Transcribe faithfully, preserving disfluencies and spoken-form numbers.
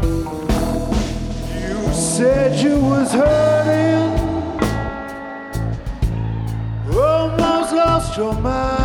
You said you was hurting, almost lost your mind.